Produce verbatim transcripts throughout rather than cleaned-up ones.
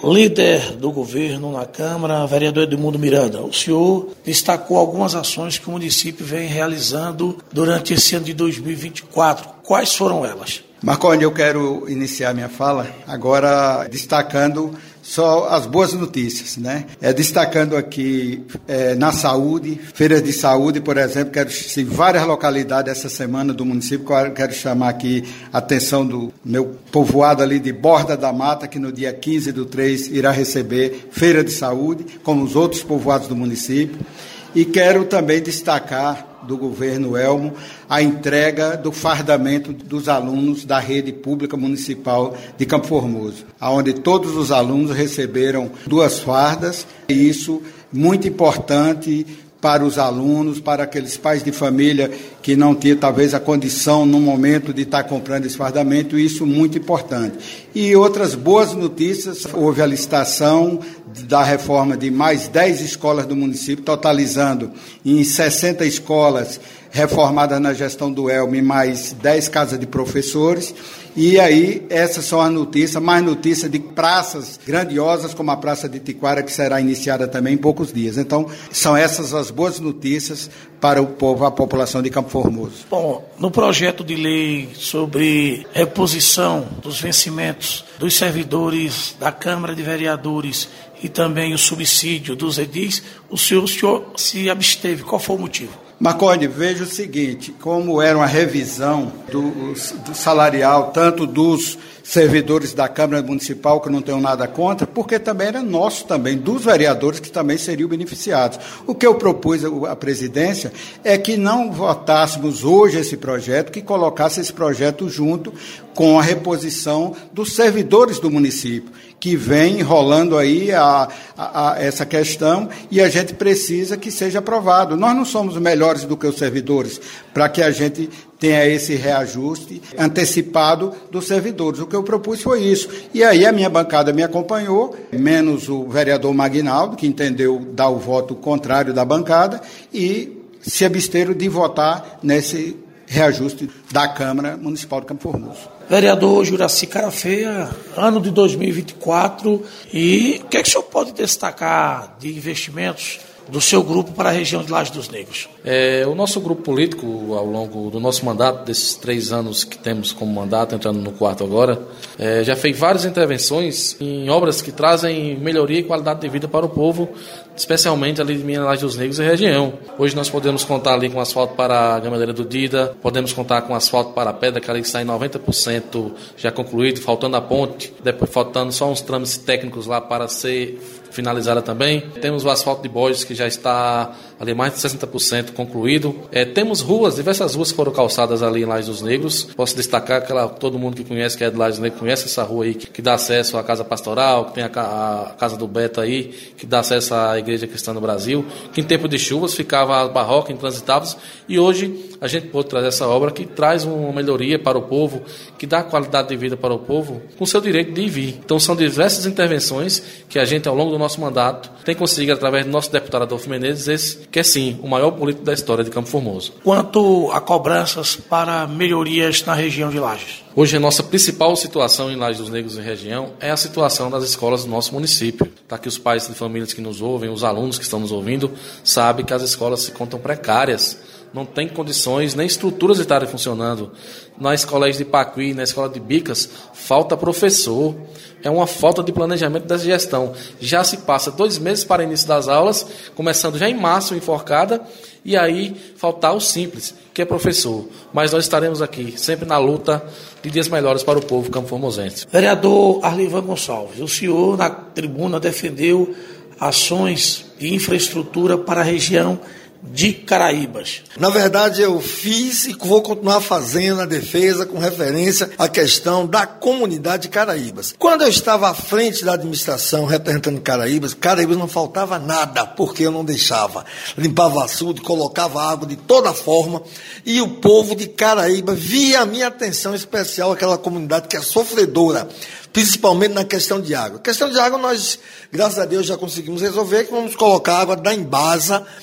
Líder do governo na Câmara, vereador Edmundo Miranda, o senhor destacou algumas ações que o município vem realizando durante esse ano de dois mil e vinte e quatro. Quais foram elas? Marconi, eu quero iniciar minha fala agora destacando só as boas notícias, né? É, destacando aqui é, na saúde, feiras de saúde, por exemplo, quero em várias localidades essa semana do município, quero chamar aqui a atenção do meu povoado ali de Borda da Mata, que no dia quinze do três irá receber feira de saúde, como os outros povoados do município. E quero também destacar do governo Elmo a entrega do fardamento dos alunos da rede pública municipal de Campo Formoso, onde todos os alunos receberam duas fardas, e isso muito importante para os alunos, para aqueles pais de família que não tinham talvez a condição no momento de estar comprando esse fardamento, isso muito importante. E outras boas notícias, houve a licitação da reforma de mais dez escolas do município, totalizando em sessenta escolas reformadas na gestão do Elmo e mais dez casas de professores. E aí, essas são as notícias, mais notícias de praças grandiosas, como a Praça de Tiquara, que será iniciada também em poucos dias. Então, são essas as boas notícias para o povo, a população de Campo Formoso. Bom, no projeto de lei sobre reposição dos vencimentos dos servidores da Câmara de Vereadores e também o subsídio dos edis, o senhor, o senhor se absteve. Qual foi o motivo? Marconi, veja o seguinte, como era uma revisão do, do salarial, tanto dos servidores da Câmara Municipal, que não tenho nada contra, porque também era nosso também, dos vereadores que também seriam beneficiados. O que eu propus à presidência é que não votássemos hoje esse projeto, que colocasse esse projeto junto com a reposição dos servidores do município, que vem enrolando aí a, a, a essa questão, e a gente precisa que seja aprovado. Nós não somos melhores do que os servidores, para que a gente tenha esse reajuste antecipado dos servidores. O que eu propus foi isso. E aí a minha bancada me acompanhou, menos o vereador Magnaldo, que entendeu dar o voto contrário da bancada, e se absteram de votar nesse reajuste da Câmara Municipal de Campo Formoso. Vereador Juraci Carafeia, ano de dois mil e vinte e quatro, e o que é que o senhor pode destacar de investimentos do seu grupo para a região de Laje dos Negros? É, o nosso grupo político, ao longo do nosso mandato, desses três anos que temos como mandato, entrando no quarto agora, é, já fez várias intervenções em obras que trazem melhoria e qualidade de vida para o povo, especialmente ali de Minas Laje dos Negros e região. Hoje nós podemos contar ali com asfalto para a Gamadeira do Dida, podemos contar com asfalto para a Pedra, que ali está em noventa por cento já concluído, faltando a ponte, depois faltando só uns trâmites técnicos lá para ser finalizada também. Temos o asfalto de Borges, que já está ali mais de sessenta por cento concluído. É, temos ruas, diversas ruas que foram calçadas ali em Laje dos Negros. Posso destacar aquela, todo mundo que conhece, que é de Laje dos Negros, conhece essa rua aí, que, que dá acesso à Casa Pastoral, que tem a, a Casa do Beto aí, que dá acesso à Igreja Cristã do Brasil, que em tempo de chuvas ficava barroca, intransitáveis, e hoje a gente pode trazer essa obra que traz uma melhoria para o povo, que dá qualidade de vida para o povo, com seu direito de vir. Então são diversas intervenções que a gente, ao longo do nosso mandato, tem conseguido, através do nosso deputado Adolfo Menezes, esse, que é sim o maior político da história de Campo Formoso. Quanto a cobranças para melhorias na região de Lajes? Hoje a nossa principal situação em Laje dos Negros e região é a situação das escolas do nosso município. Tá, que os pais de famílias que nos ouvem, os alunos que estão nos ouvindo, sabem que as escolas se contam precárias, não tem condições nem estruturas de estarem funcionando. Nas escolas de Pacuí, na escola de Bicas, falta professor. É uma falta de planejamento dessa gestão. Já se passa dois meses para o início das aulas, começando já em março, enforcada, e aí faltar o simples, que é professor. Mas nós estaremos aqui, sempre na luta de dias melhores para o povo campo-formosense. Vereador Arlivan Gonçalves, o senhor na tribuna defendeu ações de infraestrutura para a região de Caraíbas. Na verdade, eu fiz e vou continuar fazendo a defesa com referência à questão da comunidade de Caraíbas. Quando eu estava à frente da administração representando Caraíbas, Caraíbas não faltava nada, porque eu não deixava. Limpava açude, colocava água de toda forma, e o povo de Caraíbas via a minha atenção especial àquela comunidade que é sofredora, principalmente na questão de água. A questão de água nós, graças a Deus, já conseguimos resolver, que vamos colocar água da Embasa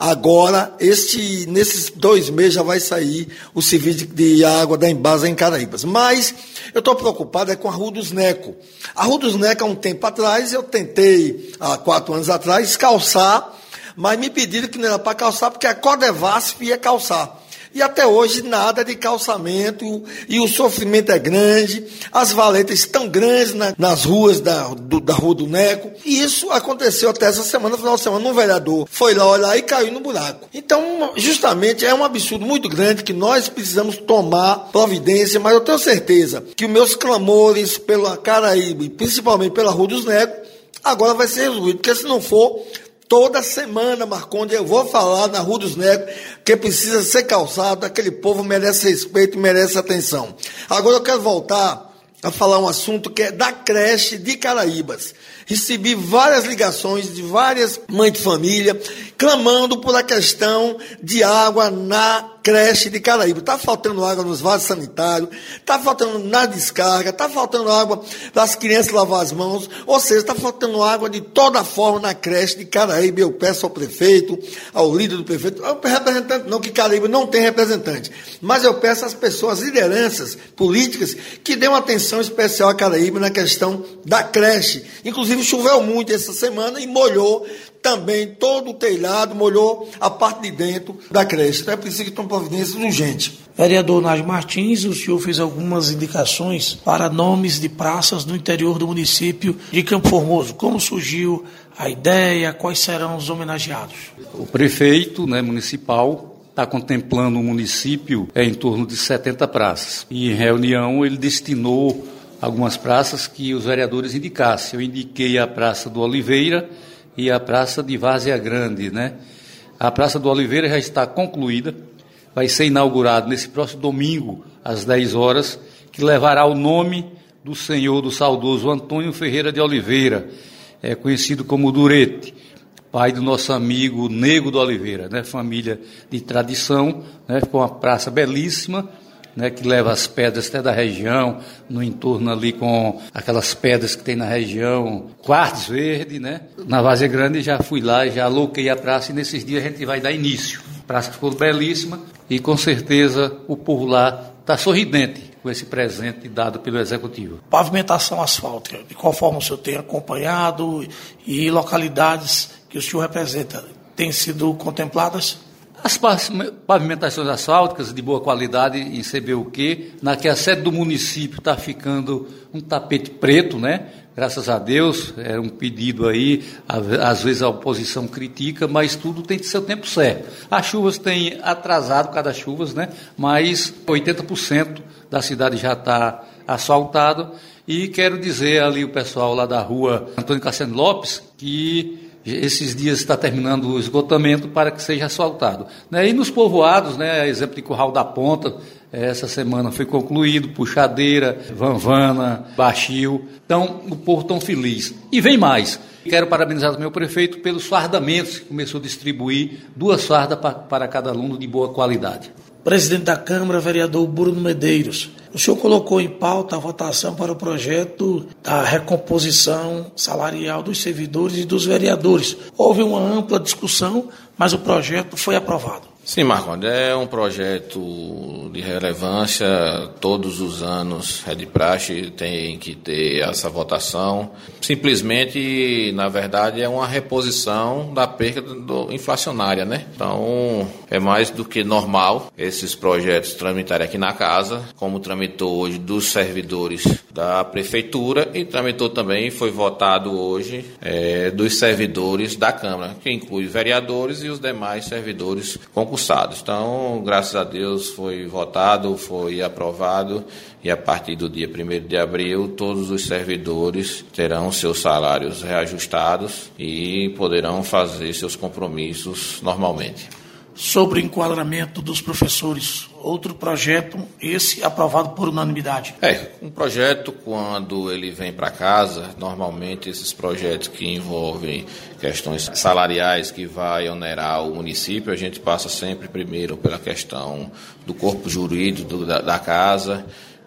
Agora, este, nesses dois meses já vai sair o serviço de, de água da Embasa em Caraíbas. Mas eu estou preocupado é com a Rua dos Neco. A Rua dos Neco, há um tempo atrás, eu tentei, há quatro anos atrás, calçar, mas me pediram que não era para calçar, porque a Codevasf ia calçar. E até hoje nada de calçamento, e o sofrimento é grande, as valetas estão grandes na, nas ruas da, do, da Rua do Neco, e isso aconteceu até essa semana, no final de semana, um vereador foi lá olhar e caiu no buraco. Então, justamente, é um absurdo muito grande que nós precisamos tomar providência, mas eu tenho certeza que os meus clamores pela Caraíba, e principalmente pela Rua dos Necos, agora vai ser resolvido, porque se não for... Toda semana, Marconde, eu vou falar na Rua dos Negros que precisa ser calçado, aquele povo merece respeito e merece atenção. Agora eu quero voltar a falar um assunto que é da creche de Caraíbas. Recebi várias ligações de várias mães de família clamando por a questão de água na creche de Caraíba. Está faltando água nos vasos sanitários, está faltando na descarga, está faltando água para as crianças lavar as mãos, ou seja, está faltando água de toda forma na creche de Caraíba. Eu peço ao prefeito, ao líder do prefeito, ao representante não, que Caraíba não tem representante, mas eu peço às pessoas, lideranças políticas, que dêem uma atenção especial a Caraíba na questão da creche. Inclusive choveu muito essa semana e molhou também todo o telhado, molhou a parte de dentro da creche. Então é preciso que tome providências urgentes. Vereador Nádio Martins, o senhor fez algumas indicações para nomes de praças no interior do município de Campo Formoso. Como surgiu a ideia? Quais serão os homenageados? O prefeito, né, municipal está contemplando o município é, em torno de setenta praças. E em reunião ele destinou algumas praças que os vereadores indicassem. Eu indiquei a Praça do Oliveira e a Praça de Várzea Grande, né? A Praça do Oliveira já está concluída, vai ser inaugurado nesse próximo domingo, às dez horas, que levará o nome do senhor, do saudoso Antônio Ferreira de Oliveira, é, conhecido como Durete, pai do nosso amigo Nego do Oliveira, né? Família de tradição, né? Com uma praça belíssima, né, que leva as pedras até da região, no entorno ali com aquelas pedras que tem na região, quartzo verde, né? Na Várzea Grande já fui lá, já aloquei a praça e nesses dias a gente vai dar início. A praça ficou belíssima e com certeza o povo lá está sorridente com esse presente dado pelo Executivo. Pavimentação asfáltica, de qual forma o senhor tem acompanhado e localidades que o senhor representa, têm sido contempladas? As pavimentações asfálticas de boa qualidade em C B U Q, na que a sede do município está ficando um tapete preto, né? Graças a Deus, é um pedido aí, às vezes a oposição critica, mas tudo tem que ser o tempo certo. As chuvas têm atrasado cada chuvas, né? Mas oitenta por cento da cidade já está asfaltado e quero dizer ali o pessoal lá da rua Antônio Cassiano Lopes que esses dias está terminando o esgotamento para que seja asfaltado. Né? E nos povoados, né, exemplo de Curral da Ponta, essa semana foi concluído, Puxadeira, Vanvana, Baixio. Então, o povo tão feliz. E vem mais. Quero parabenizar o meu prefeito pelos fardamentos que começou a distribuir, duas fardas para, para cada aluno de boa qualidade. Presidente da Câmara, vereador Bruno Medeiros, o senhor colocou em pauta a votação para o projeto da recomposição salarial dos servidores e dos vereadores. Houve uma ampla discussão, mas o projeto foi aprovado. Sim, Marcondes, é um projeto de relevância, todos os anos é de praxe, tem que ter essa votação. Simplesmente, na verdade, é uma reposição da perda do, inflacionária, né? Então, é mais do que normal esses projetos tramitarem aqui na casa, como tramitou hoje dos servidores da Prefeitura e tramitou também, foi votado hoje, é, dos servidores da Câmara, que inclui vereadores e os demais servidores concursados. Então, graças a Deus, foi votado, foi aprovado e a partir do dia primeiro de abril, todos os servidores terão seus salários reajustados e poderão fazer seus compromissos normalmente. Sobre o enquadramento dos professores, outro projeto, esse aprovado por unanimidade. É, um projeto, quando ele vem para casa, normalmente esses projetos que envolvem questões salariais que vai onerar o município, a gente passa sempre primeiro pela questão do corpo jurídico do, da, da casa,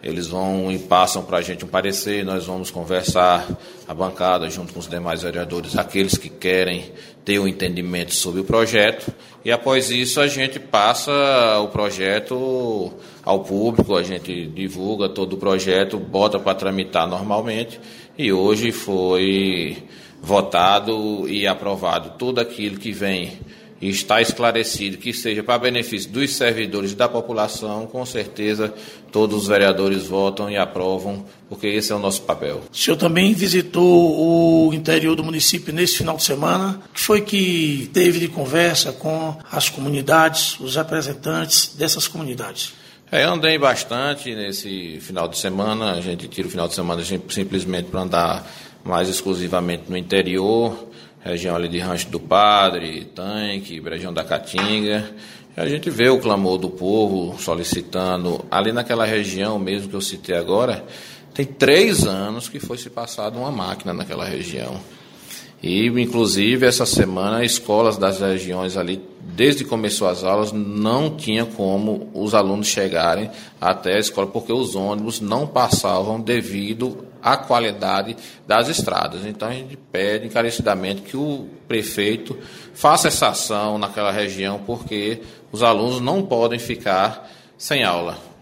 eles vão e passam para a gente um parecer, nós vamos conversar, a bancada, junto com os demais vereadores, aqueles que querem ter um entendimento sobre o projeto, e após isso a gente passa o projeto ao público, a gente divulga todo o projeto, bota para tramitar normalmente, e hoje foi votado e aprovado tudo aquilo que vem e está esclarecido, que seja para benefício dos servidores e da população, com certeza todos os vereadores votam e aprovam, porque esse é o nosso papel. O senhor também visitou o interior do município nesse final de semana. O que foi que teve de conversa com as comunidades, os representantes dessas comunidades? É, eu andei bastante nesse final de semana, a gente tira o final de semana simplesmente para andar mais exclusivamente no interior, região ali de Rancho do Padre, Tanque, região da Caatinga. A gente vê o clamor do povo solicitando, ali naquela região mesmo que eu citei agora, tem três anos que foi se passada uma máquina naquela região. E, inclusive, essa semana, escolas das regiões ali, desde que começou as aulas, não tinha como os alunos chegarem até a escola, porque os ônibus não passavam devido à qualidade das estradas. Então, a gente pede encarecidamente que o prefeito faça essa ação naquela região, porque os alunos não podem ficar sem aula.